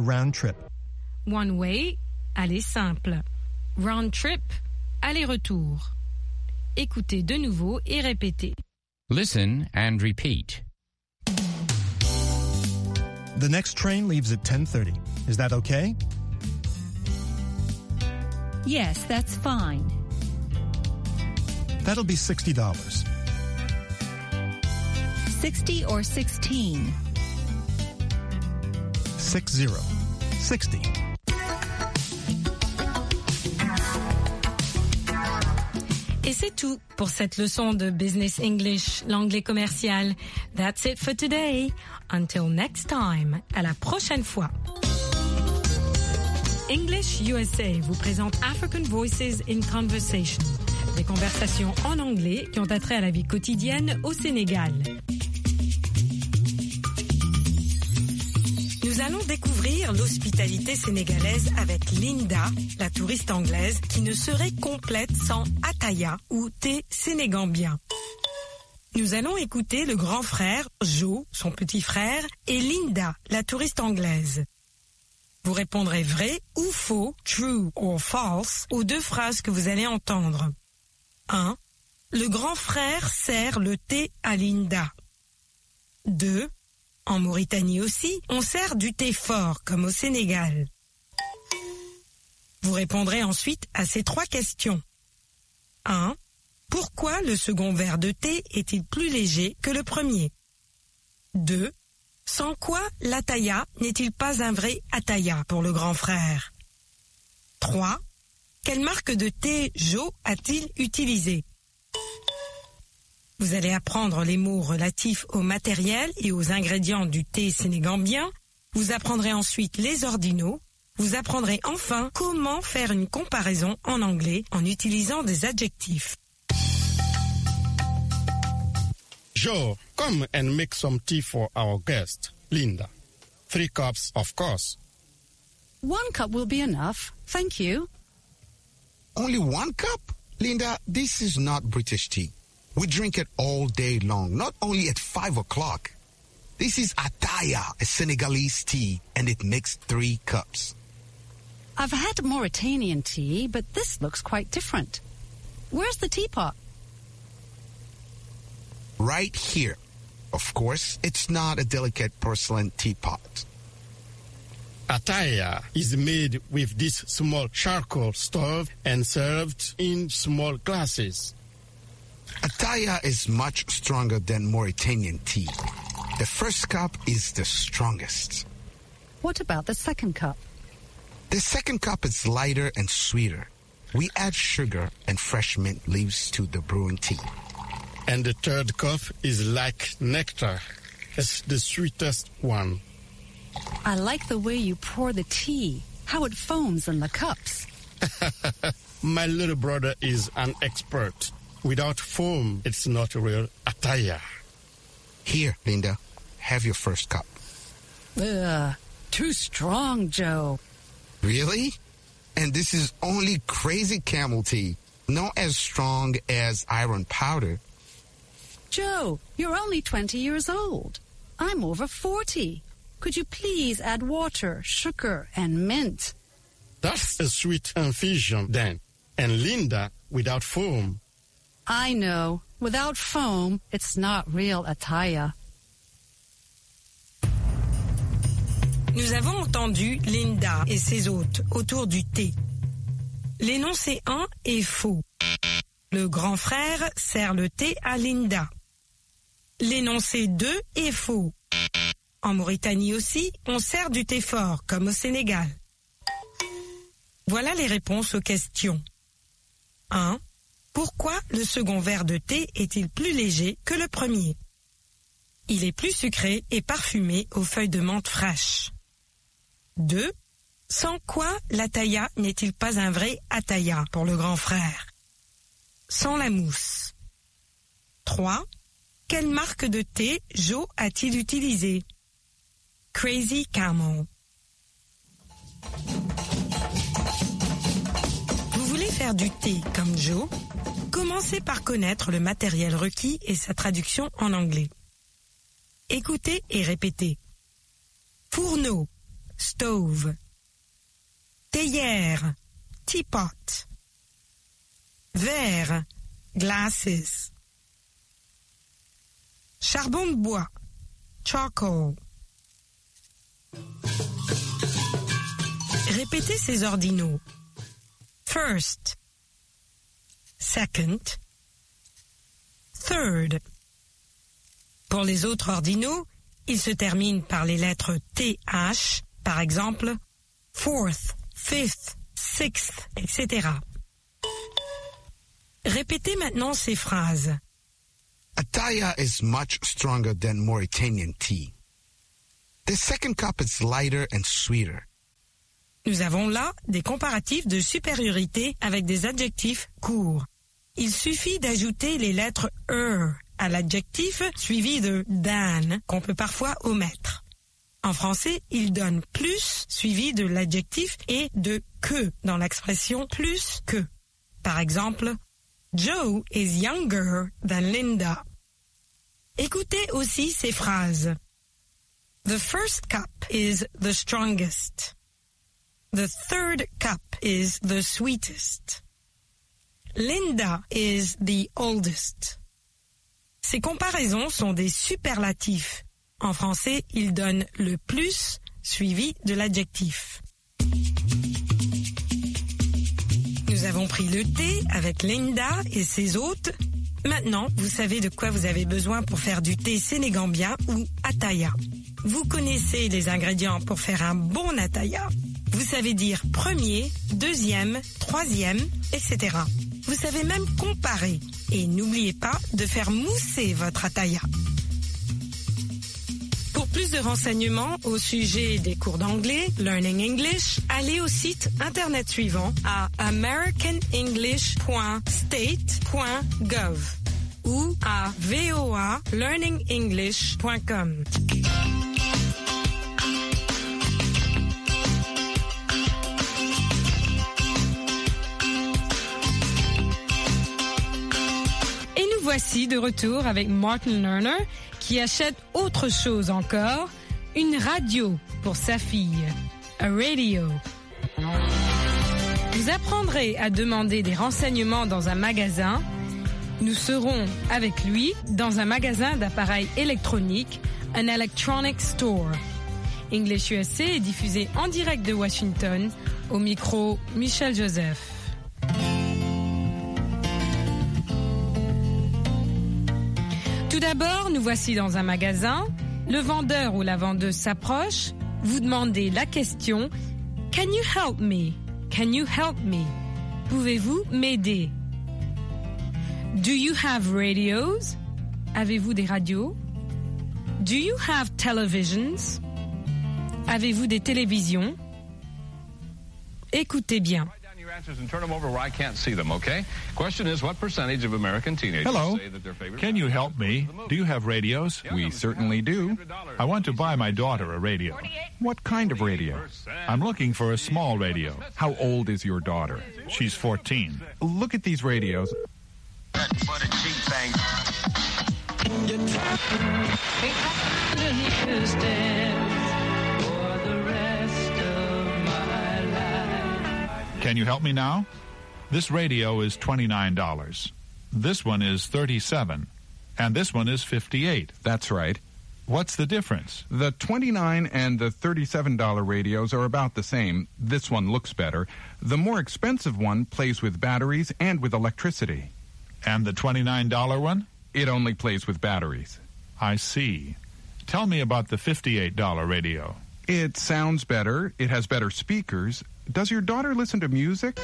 round trip. One way, aller simple. Round trip, aller-retour. Écoutez de nouveau et répétez. Listen and repeat. The next train leaves at 10:30. Is that okay? Yes, that's fine. That'll be $60. 60 or 16? 60. Et c'est tout pour cette leçon de Business English, l'anglais commercial. That's it for today. Until next time. À la prochaine fois. English USA vous présente African Voices in Conversation. Des conversations en anglais qui ont attrait à la vie quotidienne au Sénégal. Nous allons découvrir l'hospitalité sénégalaise avec Linda, la touriste anglaise, qui ne serait complète sans ataya ou thé sénégambien. Nous allons écouter le grand frère, Joe, son petit frère, et Linda, la touriste anglaise. Vous répondrez vrai ou faux, true or false, aux deux phrases que vous allez entendre. 1. Le grand frère sert le thé à Linda. 2. En Mauritanie aussi, on sert du thé fort, comme au Sénégal. Vous répondrez ensuite à ces trois questions. 1. Pourquoi le second verre de thé est-il plus léger que le premier? 2. Sans quoi l'ataya n'est-il pas un vrai ataya pour le grand frère? 3. Quelle marque de thé Joe a-t-il utilisé? Vous allez apprendre les mots relatifs au matériel et aux ingrédients du thé sénégambien. Vous apprendrez ensuite les ordinaux. Vous apprendrez enfin comment faire une comparaison en anglais en utilisant des adjectifs. Joe, come and make some tea for our guest, Linda. 3 cups, of course. 1 cup will be enough. Thank you. Only 1 cup? Linda, this is not British tea. We drink it all day long, not only at 5 o'clock. This is ataya, a Senegalese tea, and it makes 3 cups. I've had Mauritanian tea, but this looks quite different. Where's the teapot? Right here. Of course, it's not a delicate porcelain teapot. Ataya is made with this small charcoal stove and served in small glasses. Ataya is much stronger than Mauritanian tea. The first cup is the strongest. What about the second cup? The second cup is lighter and sweeter. We add sugar and fresh mint leaves to the brewing tea. And the third cup is like nectar. It's the sweetest one. I like the way you pour the tea, how it foams in the cups. My little brother is an expert. Without foam, it's not real ataya. Here, Linda, have your first cup. Ugh, too strong, Joe. Really? And this is only crazy camel tea, not as strong as iron powder. Joe, you're only 20 years old. I'm over 40. Could you please add water, sugar, and mint? That's a sweet infusion then. And Linda, without foam. I know. Without foam, it's not real ataya. Nous avons entendu Linda et ses hôtes autour du thé. L'énoncé 1 est faux. Le grand frère sert le thé à Linda. L'énoncé 2 est faux. En Mauritanie aussi, on sert du thé fort, comme au Sénégal. Voilà les réponses aux questions. 1. Pourquoi le second verre de thé est-il plus léger que le premier? Il est plus sucré et parfumé aux feuilles de menthe fraîches. 2. Sans quoi l'ataya n'est-il pas un vrai ataya pour le grand frère? Sans la mousse. 3. Quelle marque de thé Joe a-t-il utilisé? Crazy Camel. Vous voulez faire du thé comme Joe? Commencez par connaître le matériel requis et sa traduction en anglais. Écoutez et répétez. Fourneau, stove. Théière, teapot. Verre, glasses. Charbon de bois, charcoal. Répétez ces ordinaux. First, second, third. Pour les autres ordinaux, ils se terminent par les lettres TH, par exemple, fourth, fifth, sixth, etc. Répétez maintenant ces phrases. Ataya is much stronger than Mauritanian tea. The second cup is lighter and sweeter. Nous avons là des comparatifs de supériorité avec des adjectifs courts. Il suffit d'ajouter les lettres à l'adjectif suivi de than qu'on peut parfois omettre. En français, il donne plus suivi de l'adjectif et de que dans l'expression plus que. Par exemple, Joe is younger than Linda. Écoutez aussi ces phrases. The first cup is the strongest. The third cup is the sweetest. Linda is the oldest. Ces comparaisons sont des superlatifs. En français, ils donnent le plus suivi de l'adjectif. Nous avons pris le thé avec Linda et ses hôtes. Maintenant, vous savez de quoi vous avez besoin pour faire du thé sénégambien ou ataya. Vous connaissez les ingrédients pour faire un bon ataya. Vous savez dire premier, deuxième, troisième, etc. Vous savez même comparer. Et n'oubliez pas de faire mousser votre ataya. Pour plus de renseignements au sujet des cours d'anglais, Learning English, allez au site internet suivant à americanenglish.state.gov ou à voalearningenglish.com. Voici de retour avec Martin Lerner qui achète autre chose encore, une radio pour sa fille, a radio. Vous apprendrez à demander des renseignements dans un magasin. Nous serons avec lui dans un magasin d'appareils électroniques, un electronic store. English USA est diffusé en direct de Washington, au micro Michel Joseph. Tout d'abord, nous voici dans un magasin. Le vendeur ou la vendeuse s'approche. Vous demandez la question « Can you help me? Can you help me? Pouvez-vous m'aider? Do you have radios? Avez-vous des radios? Do you have televisions? Avez-vous des télévisions? Écoutez bien. And turn them over where I can't see them, okay? Question is, what percentage of American teenagers say that their favorite... Can you help me? Do you have radios? We certainly do. I want to buy my daughter a radio. What kind of radio? I'm looking for a small radio. How old is your daughter? She's 14. Look at these radios. Can you help me now? This radio is $29. This one is $37. And this one is $58. That's right. What's the difference? The $29 and the $37 radios are about the same. This one looks better. The more expensive one plays with batteries and with electricity. And the $29 one? It only plays with batteries. I see. Tell me about the $58 radio. It sounds better. It has better speakers. Does your daughter listen to music?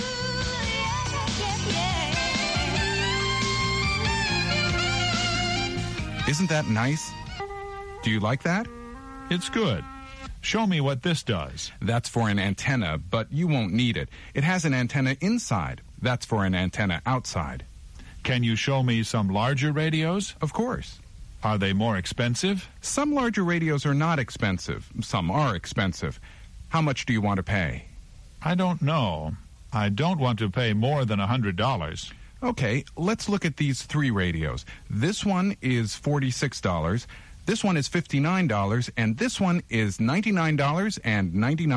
Isn't that nice? Do you like that? It's good. Show me what this does. That's for an antenna, but you won't need it. It has an antenna inside. That's for an antenna outside. Can you show me some larger radios? Of course. Are they more expensive? Some larger radios are not expensive. Some are expensive. How much do you want to pay? I don't know. I don't want to pay more than $100. Okay, let's look at these three radios. This one is $46. This one is $59, and this one is $99.99.